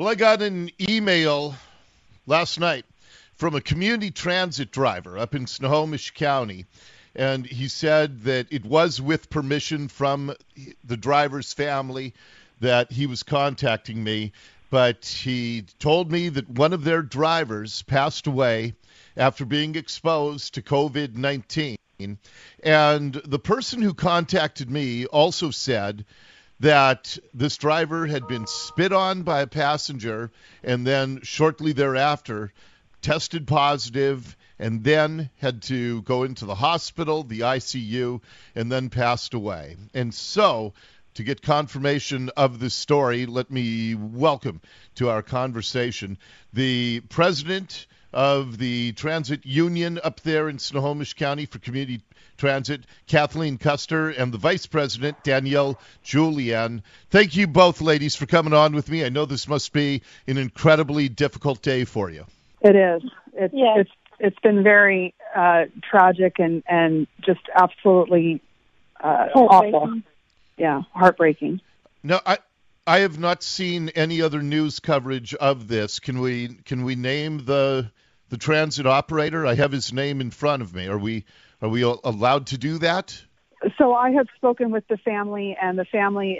Well, I got an email last night from a community transit driver up in Snohomish County, and he said that it was with permission from the driver's family that he was contacting me, but he told me that one of their drivers passed away after being exposed to COVID-19. And the person who contacted me also said that this driver had been spit on by a passenger and then shortly thereafter tested positive and then had to go into the hospital, the ICU, and then passed away. And so, to get confirmation of this story, let me welcome to our conversation the president of the transit union up there in Snohomish County for community transit, Kathleen Custer, and the vice president, Danielle Julien. Thank you both, ladies, for coming on with me. I know this must be an incredibly difficult day for you. It is. It's been very tragic and just absolutely awful. Yeah, heartbreaking. No, I have not seen any other news coverage of this. Can we name the transit operator? I have his name in front of me. Are we allowed to do that? So I have spoken with the family, and the family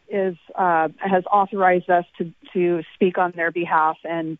has authorized us to speak on their behalf. And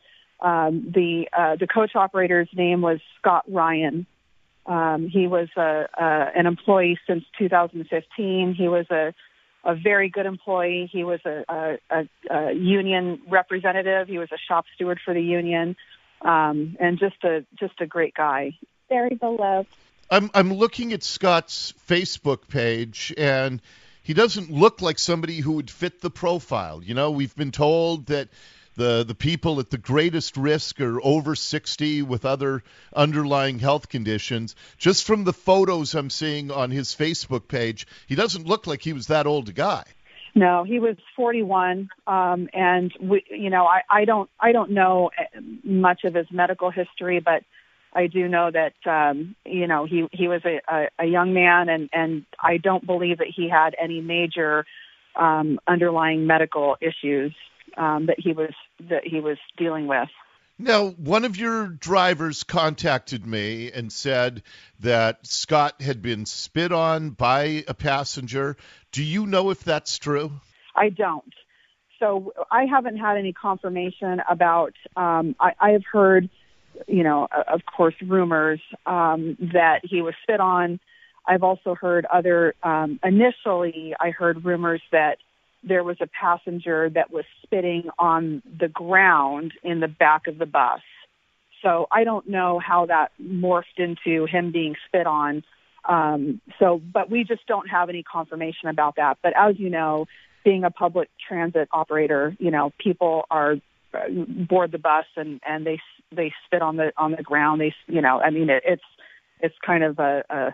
the coach operator's name was Scott Ryan. He was an employee since 2015. He was a very good employee. He was a union representative. He was a shop steward for the union, and just a great guy. Very beloved. I'm looking at Scott's Facebook page, and he doesn't look like somebody who would fit the profile. You know, we've been told that the people at the greatest risk are over 60 with other underlying health conditions. Just from the photos I'm seeing on his Facebook page, he doesn't look like he was that old a guy. No, he was 41, and I don't know much of his medical history, but I do know that he was a young man, and I don't believe that he had any major underlying medical issues that he was dealing with. Now, one of your drivers contacted me and said that Scott had been spit on by a passenger. Do you know if that's true? I don't. So I haven't had any confirmation about. I have heard, of course, rumors that he was spit on. I've also heard initially I heard rumors that there was a passenger that was spitting on the ground in the back of the bus. So I don't know how that morphed into him being spit on. But we just don't have any confirmation about that. But as you know, being a public transit operator, people are board the bus and they spit on the ground. It's kind of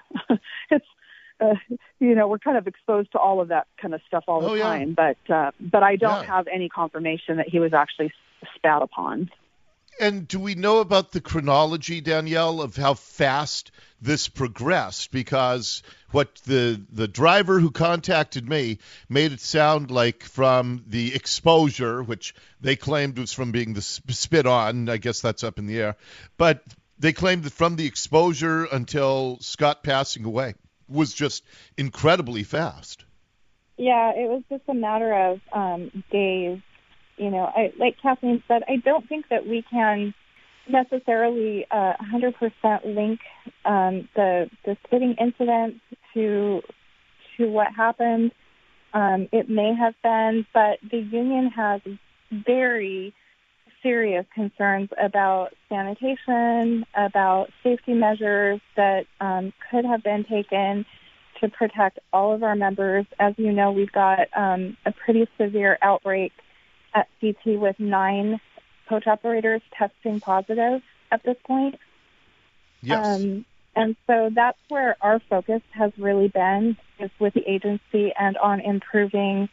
we're kind of exposed to all of that kind of stuff all the time. But I don't have any confirmation that he was actually spat upon. And do we know about the chronology, Danielle, of how fast this progressed? Because what the driver who contacted me made it sound like from the exposure, which they claimed was from being the spit on, I guess that's up in the air, but they claimed that from the exposure until Scott passing away was just incredibly fast. Yeah, it was just a matter of days. Like Kathleen said, I don't think that we can necessarily 100% link the spitting incident to what happened. It may have been, but the union has very serious concerns about sanitation, about safety measures that could have been taken to protect all of our members. As you know, we've got a pretty severe outbreak at CT with 9 coach operators testing positive at this point. Yes. And so that's where our focus has really been, is with the agency and on improving,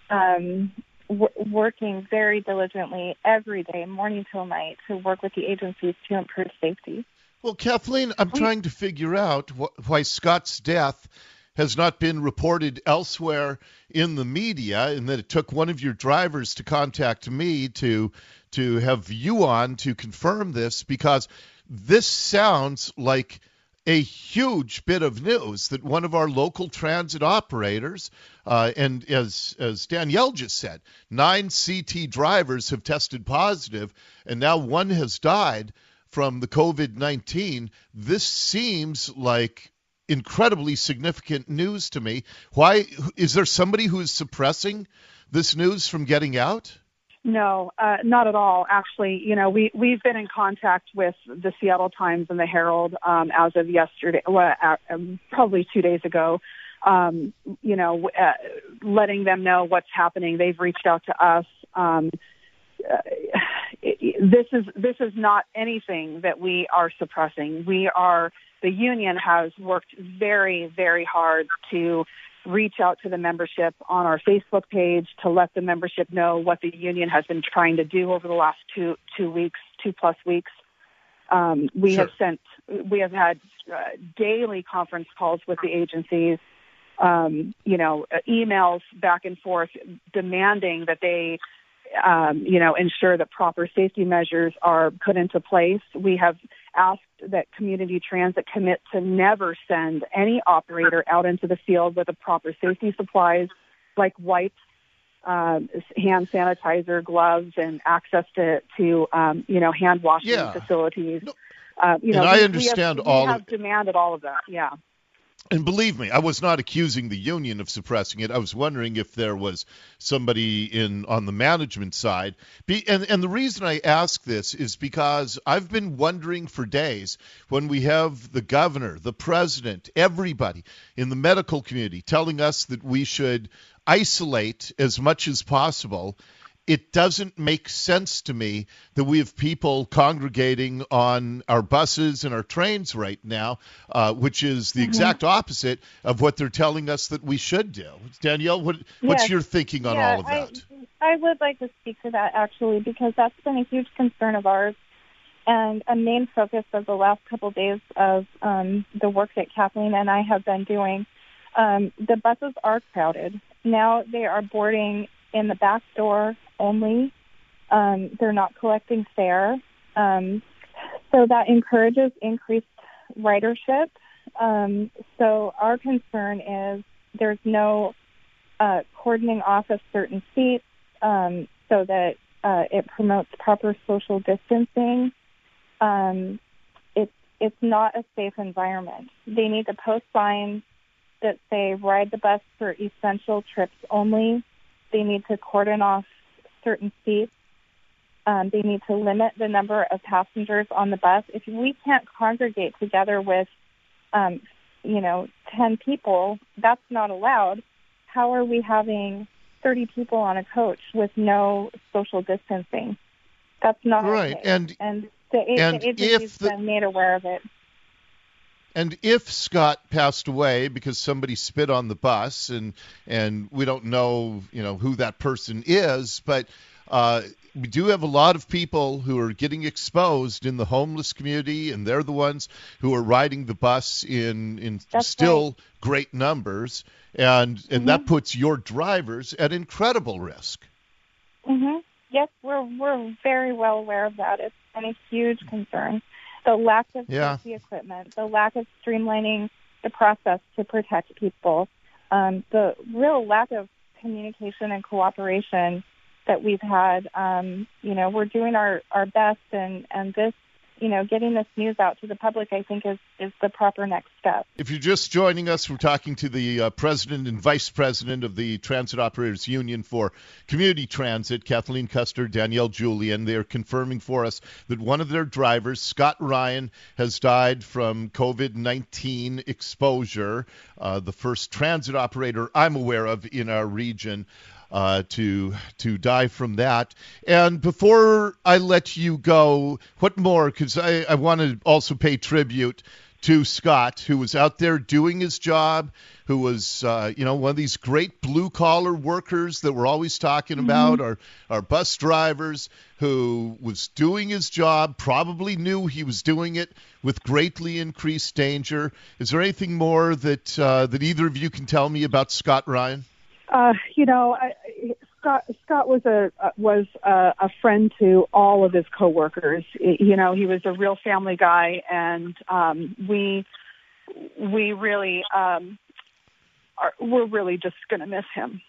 working very diligently every day, morning till night, to work with the agencies to improve safety. Well, Kathleen, I'm trying to figure out why Scott's death has not been reported elsewhere in the media, and that it took one of your drivers to contact me to have you on to confirm this, because this sounds like a huge bit of news that one of our local transit operators, and as Danielle just said, 9 CT drivers have tested positive, and now one has died from the COVID-19. This seems like incredibly significant news to me. Why is there somebody who is suppressing this news from getting out? No, not at all. Actually, we've been in contact with the Seattle Times and the Herald as of yesterday, probably 2 days ago. Letting them know what's happening. They've reached out to us. This is not anything that we are suppressing. The union has worked very, very hard to reach out to the membership on our Facebook page to let the membership know what the union has been trying to do over the last 2 plus weeks. We Sure. have had daily conference calls with the agencies, emails back and forth demanding that they, ensure that proper safety measures are put into place. We have asked that Community Transit commit to never send any operator out into the field with the proper safety supplies like wipes, hand sanitizer, gloves, and access to hand washing facilities. No. And I understand we have demanded all of that. Yeah. And believe me, I was not accusing the union of suppressing it. I was wondering if there was somebody on the management side. And the reason I ask this is because I've been wondering for days, when we have the governor, the president, everybody in the medical community telling us that we should isolate as much as possible. It doesn't make sense to me that we have people congregating on our buses and our trains right now, which is the exact opposite of what they're telling us that we should do. Danielle, what's your thinking on all of that? I would like to speak to that, actually, because that's been a huge concern of ours and a main focus of the last couple of days of the work that Kathleen and I have been doing. The buses are crowded. Now they are boarding in the back door only. They're not collecting fare. So that encourages increased ridership. So our concern is there's no cordoning off of certain seats so that it promotes proper social distancing. It's not a safe environment. They need to post signs that say ride the bus for essential trips only. They need to cordon off certain seats. They need to limit the number of passengers on the bus. If we can't congregate together with, 10 people, that's not allowed. How are we having 30 people on a coach with no social distancing? That's not right. Okay. And the agency's been made aware of it. And if Scott passed away because somebody spit on the bus, and we don't know, who that person is, but we do have a lot of people who are getting exposed in the homeless community, and they're the ones who are riding the bus in still great numbers, and that puts your drivers at incredible risk. Mm-hmm. Yes, we're very well aware of that. It's been a huge concern. The lack of safety equipment, the lack of streamlining the process to protect people, the real lack of communication and cooperation that we've had. We're doing our best, and this, getting this news out to the public, I think, is the proper next step. If you're just joining us, we're talking to the president and vice president of the Transit Operators Union for Community Transit, Kathleen Custer, Danielle Julian. They're confirming for us that one of their drivers, Scott Ryan, has died from COVID-19 exposure, the first transit operator I'm aware of in our region to die from that. And before I let you go, what more? Because I want to also pay tribute to Scott, who was out there doing his job, who was, one of these great blue-collar workers that we're always talking about, our bus drivers, who was doing his job, probably knew he was doing it with greatly increased danger. Is there anything more that either of you can tell me about Scott Ryan? Scott was a friend to all of his coworkers. He was a real family guy, and we really we're really just going to miss him.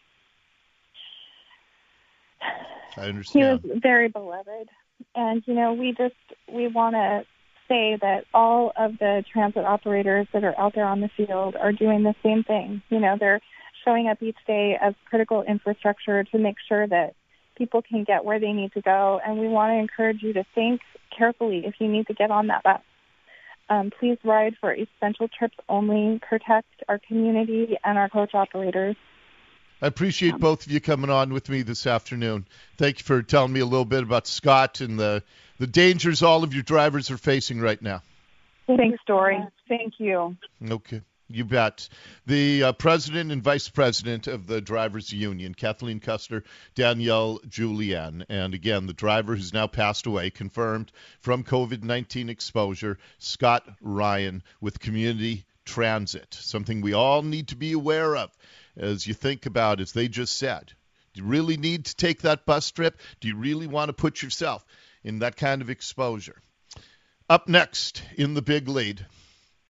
I understand. He was very beloved, and we want to say that all of the transit operators that are out there on the field are doing the same thing. They're showing up each day as critical infrastructure to make sure that people can get where they need to go. And we want to encourage you to think carefully if you need to get on that bus. Please ride for essential trips only. Protect our community and our coach operators. I appreciate both of you coming on with me this afternoon. Thank you for telling me a little bit about Scott and the dangers all of your drivers are facing right now. Thanks, Dory. Thank you. Okay. You bet. The president and vice president of the drivers' union, Kathleen Custer, Danielle Julien, and again, the driver who's now passed away, confirmed from COVID-19 exposure, Scott Ryan with Community Transit, something we all need to be aware of as you think about, as they just said. Do you really need to take that bus trip? Do you really want to put yourself in that kind of exposure? Up next in the big lead,